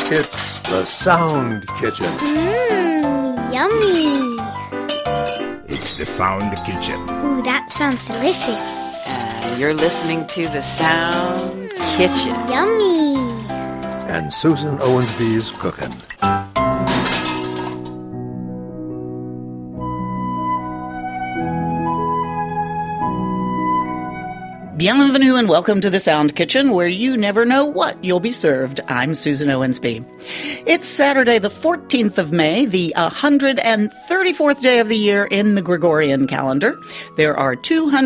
It's the Sound Kitchen. Yummy. It's the Sound Kitchen. Ooh, that sounds delicious. You're listening to the Sound Kitchen. Yummy. And Susan Owensby's cooking. Bienvenue and welcome to the Sound Kitchen, where you never know what you'll be served. I'm Susan Owensby. It's Saturday, the 14th of May, the 134th day of the year in the Gregorian calendar. There are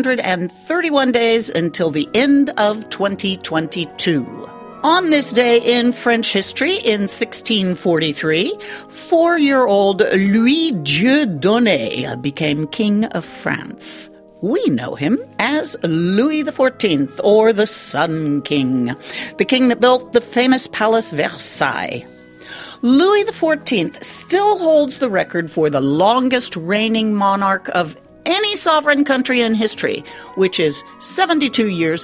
231 days until the end of 2022. On this day in French history, in 1643, 4-year-old Louis Dieudonné became King of France. We know him as Louis XIV, or the Sun King, the king that built the famous Palace Versailles. Louis XIV still holds the record for the longest reigning monarch of any sovereign country in history, which is 72 years,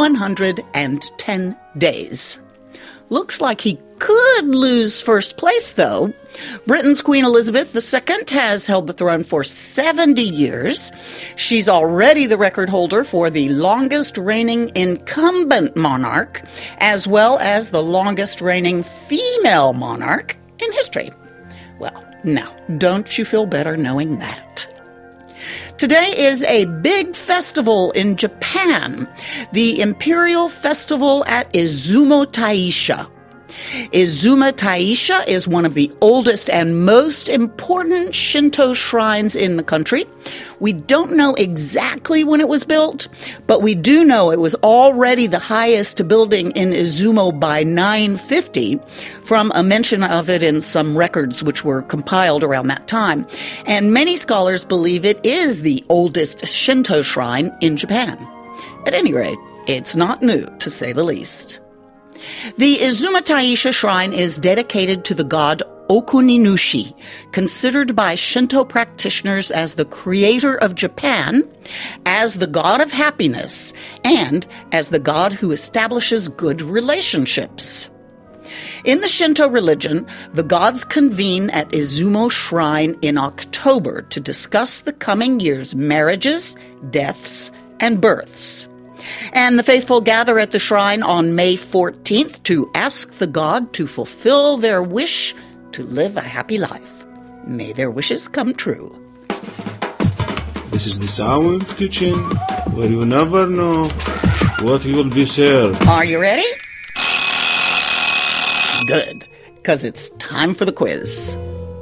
110 days. Looks like he could lose first place, though. Britain's Queen Elizabeth II has held the throne for 70 years. She's already the record holder for the longest reigning incumbent monarch, as well as the longest reigning female monarch in history. Well, now, don't you feel better knowing that? Today is a big festival in Japan, the Imperial Festival at Izumo Taisha. Izuma Taisha is one of the oldest and most important Shinto shrines in the country. We don't know exactly when it was built, but we do know it was already the highest building in Izumo by 950, from a mention of it in some records which were compiled around that time. And many scholars believe it is the oldest Shinto shrine in Japan. At any rate, it's not new, to say the least. The Izuma Taisha shrine is dedicated to the god Okuninushi, considered by Shinto practitioners as the creator of Japan, as the god of happiness, and as the god who establishes good relationships. In the Shinto religion, the gods convene at Izumo Shrine in October to discuss the coming year's marriages, deaths, and births. And the faithful gather at the shrine on May 14th to ask the god to fulfill their wish to live a happy life. May their wishes come true. This is the Sound Kitchen, where you never know what you will be served. Are you ready? Good, because it's time for the quiz.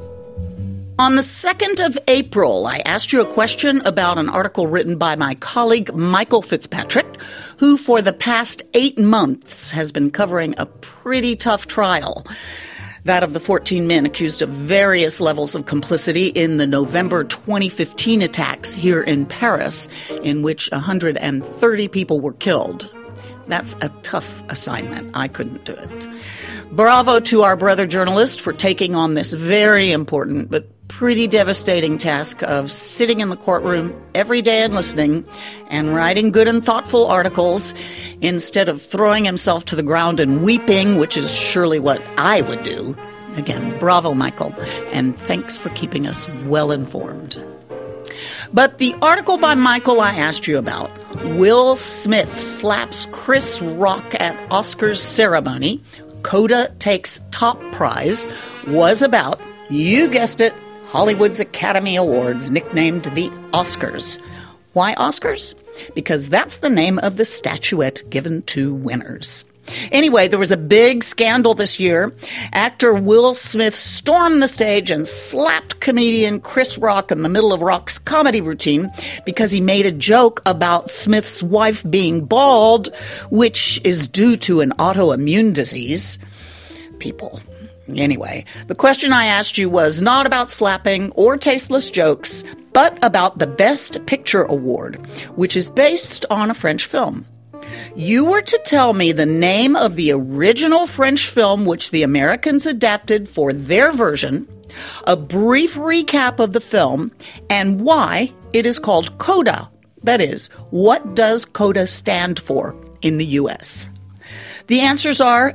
On the 2nd of April, I asked you a question about an article written by my colleague Michael Fitzpatrick, who for the past 8 months has been covering a pretty tough trial. That of the 14 men accused of various levels of complicity in the November 2015 attacks here in Paris, in which 130 people were killed. That's a tough assignment. I couldn't do it. Bravo to our brother journalist for taking on this very important but pretty devastating task of sitting in the courtroom every day and listening and writing good and thoughtful articles instead of throwing himself to the ground and weeping, which is surely what I would do. Again, bravo, Michael, and thanks for keeping us well informed. But the article by Michael I asked you about, Will Smith slaps Chris Rock at Oscars ceremony, Coda takes top prize, was about, you guessed it, Hollywood's Academy Awards, nicknamed the Oscars. Why Oscars? Because that's the name of the statuette given to winners. Anyway, there was a big scandal this year. Actor Will Smith stormed the stage and slapped comedian Chris Rock in the middle of Rock's comedy routine because he made a joke about Smith's wife being bald, which is due to an autoimmune disease. People. Anyway, the question I asked you was not about slapping or tasteless jokes, but about the Best Picture Award, which is based on a French film. You were to tell me the name of the original French film which the Americans adapted for their version, a brief recap of the film, and why it is called Coda. That is, what does Coda stand for in the U.S.? The answers are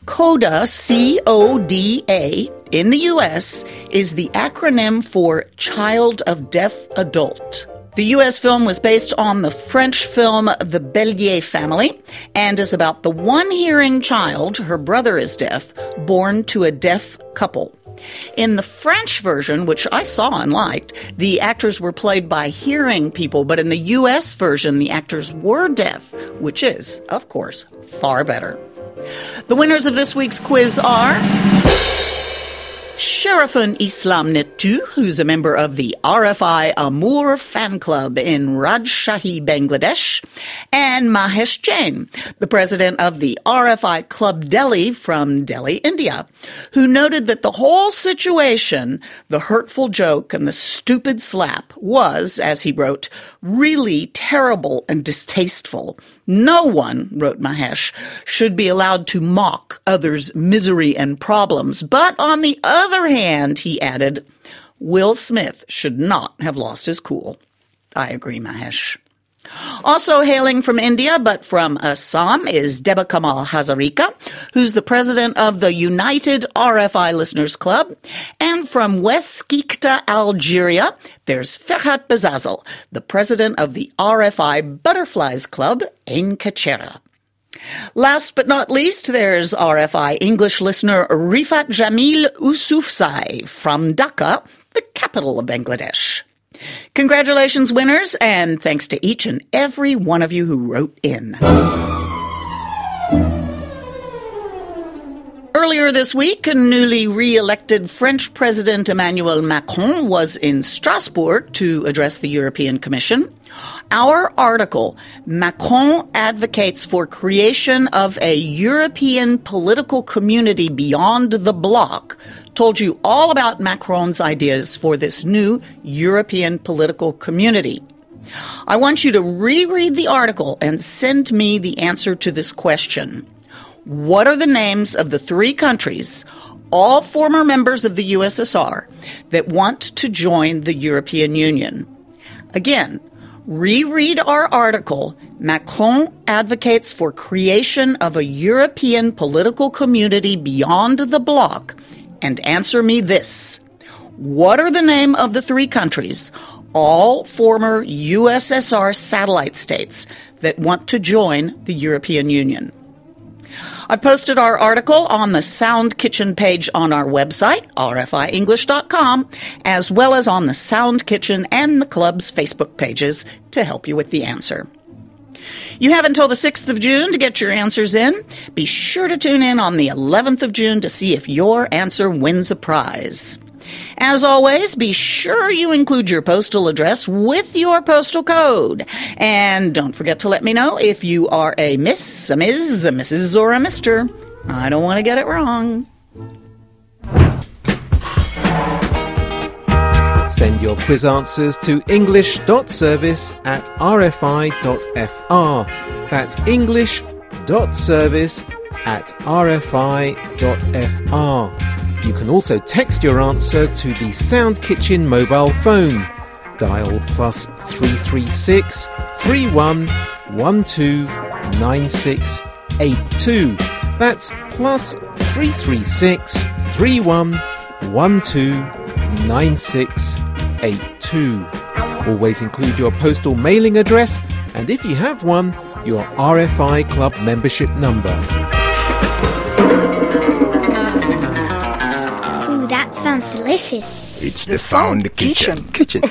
CODA, C-O-D-A, in the U.S. is the acronym for Child of Deaf Adult. The U.S. film was based on the French film The Bélier Family and is about the one hearing child, her brother is deaf, born to a deaf couple. In the French version, which I saw and liked, the actors were played by hearing people, but in the U.S. version, the actors were deaf, which is, of course, far better. The winners of this week's quiz are Sharafun Islam Nettu, who's a member of the RFI Amour fan club in Rajshahi, Bangladesh, and Mahesh Jain, the president of the RFI Club Delhi from Delhi, India, who noted that the whole situation, the hurtful joke and the stupid slap, was, as he wrote, really terrible and distasteful. No one, wrote Mahesh, should be allowed to mock others' misery and problems. But on the other hand, he added, Will Smith should not have lost his cool. I agree, Mahesh. Also hailing from India, but from Assam, is Deba Kamal Hazarika, who's the president of the United RFI Listeners Club. And from West Skikta, Algeria, there's Ferhat Bezazel, the president of the RFI Butterflies Club in Kachera. Last but not least, there's RFI English listener Rifat Jamil Usufzai from Dhaka, the capital of Bangladesh. Congratulations, winners, and thanks to each and every one of you who wrote in. Earlier this week, newly re-elected French President Emmanuel Macron was in Strasbourg to address the European Commission. Our article, Macron Advocates for Creation of a European Political Community Beyond the Bloc, told you all about Macron's ideas for this new European political community. I want you to reread the article and send me the answer to this question. What are the names of the 3 countries, all former members of the USSR, that want to join the European Union? Again, reread our article, Macron Advocates for Creation of a European Political Community Beyond the Bloc, and answer me this. What are the name of the 3 countries, all former USSR satellite states, that want to join the European Union? I've posted our article on the Sound Kitchen page on our website, rfienglish.com, as well as on the Sound Kitchen and the club's Facebook pages to help you with the answer. You have until the 6th of June to get your answers in. Be sure to tune in on the 11th of June to see if your answer wins a prize. As always, be sure you include your postal address with your postal code. And don't forget to let me know if you are a Miss, a Ms., a Mrs., or a Mr. I don't want to get it wrong. Send your quiz answers to english.service@rfi.fr. That's english.service@rfi.fr. You can also text your answer to the Sound Kitchen mobile phone. Dial +336 31 12 9682. That's +336 31 12 9682. Always include your postal mailing address and, if you have one, your RFI Club membership number. Ooh, that sounds delicious. It's the Sound Kitchen.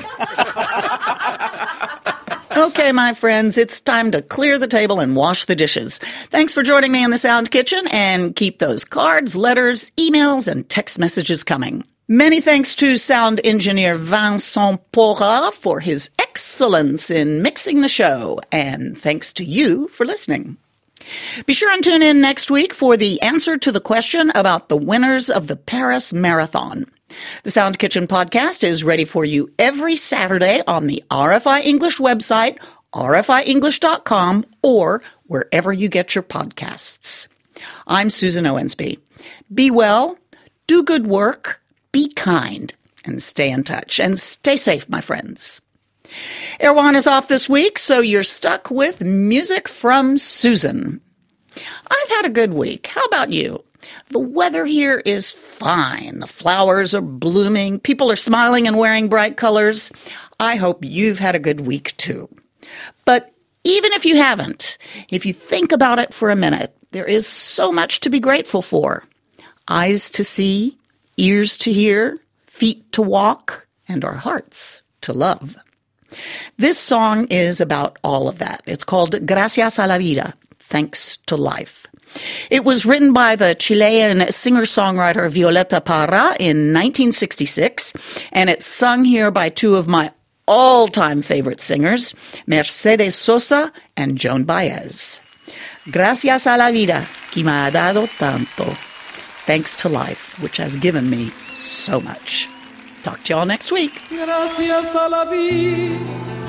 Okay, my friends, it's time to clear the table and wash the dishes. Thanks for joining me in the Sound Kitchen, and keep those cards, letters, emails, and text messages coming. Many thanks to sound engineer Vincent Pora for his excellence in mixing the show, and thanks to you for listening. Be sure and tune in next week for the answer to the question about the winners of the Paris Marathon. The Sound Kitchen podcast is ready for you every Saturday on the RFI English website, rfienglish.com, or wherever you get your podcasts. I'm Susan Owensby. Be well, do good work, be kind, and stay in touch. And stay safe, my friends. Erwan is off this week, so you're stuck with music from Susan. I've had a good week. How about you? The weather here is fine. The flowers are blooming. People are smiling and wearing bright colors. I hope you've had a good week too. But even if you haven't, if you think about it for a minute, there is so much to be grateful for. Eyes to see, ears to hear, feet to walk, and our hearts to love. This song is about all of that. It's called Gracias a la Vida, Thanks to Life. It was written by the Chilean singer-songwriter Violeta Parra in 1966, and it's sung here by two of my all-time favorite singers, Mercedes Sosa and Joan Baez. Gracias a la vida, que me ha dado tanto. Thanks to life, which has given me so much. Talk to y'all next week. Gracias a la vida,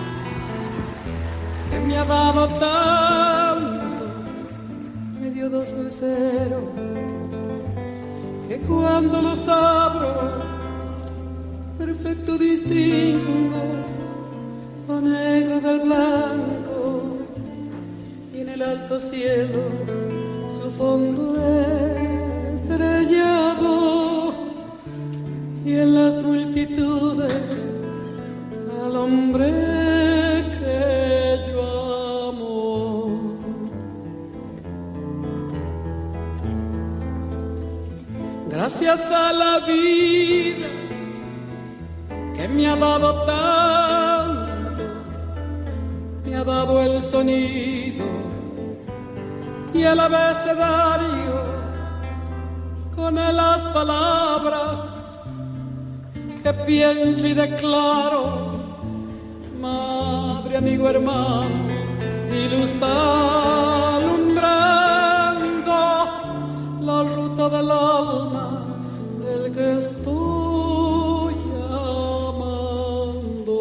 que me ha dado tanto. Me dio dos luceros, que cuando los abro, perfecto distingo lo negro del blanco, y en el alto cielo su fondo estrellado, y en las multitudes al hombre que yo amo. Gracias a la vida que me ha dado tanto, me ha dado el sonido y el abecedario con las palabras que pienso y declaro, madre, amigo, hermano, y luz alumbrando la ruta del alma del que estoy amando.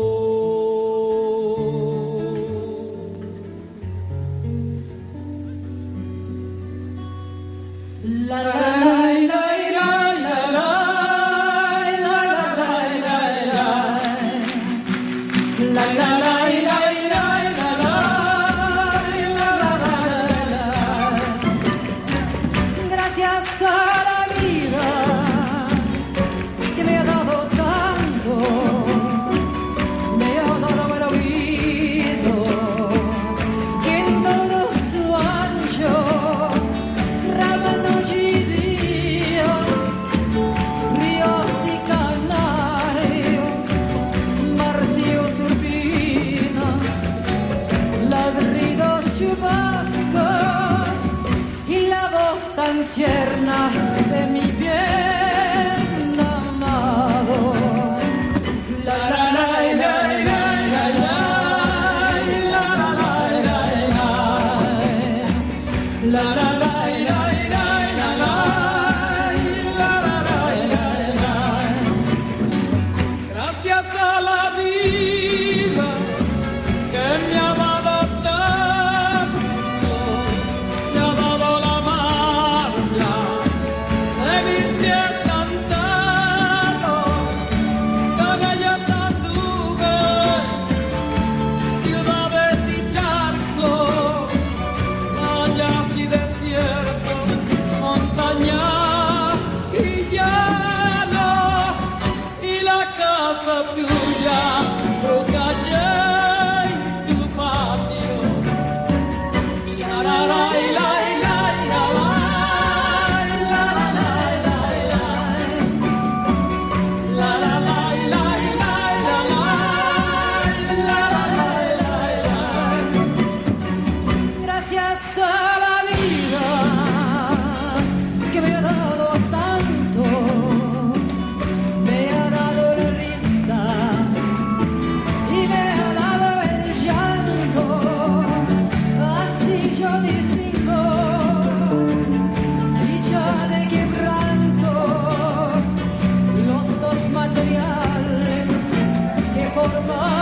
La la la la la la. Gracias a la vida que me ha dado tanto, me ha dado el oído, que en todo su ancho rama, noche y días, ríos y canarios, martillos, urbinas, ladridos, chubascos y la voz tan tierna de mi bien amado. La la la la la la la la la la la la. Gracias a la vida que me ha dado tanto, me ha dado la marcha de mis pies cansados, con ellas anduve ciudades y charcos, vallas y desiertos, montañas y llanos, y la casa tuya, tu calle y tu patio. La la la la la la la la la la la la. Gracias a la vida que me ha dado tanto, me ha dado risa y me ha dado el llanto, así yo distingo dicha de quebranto, los dos materiales que forman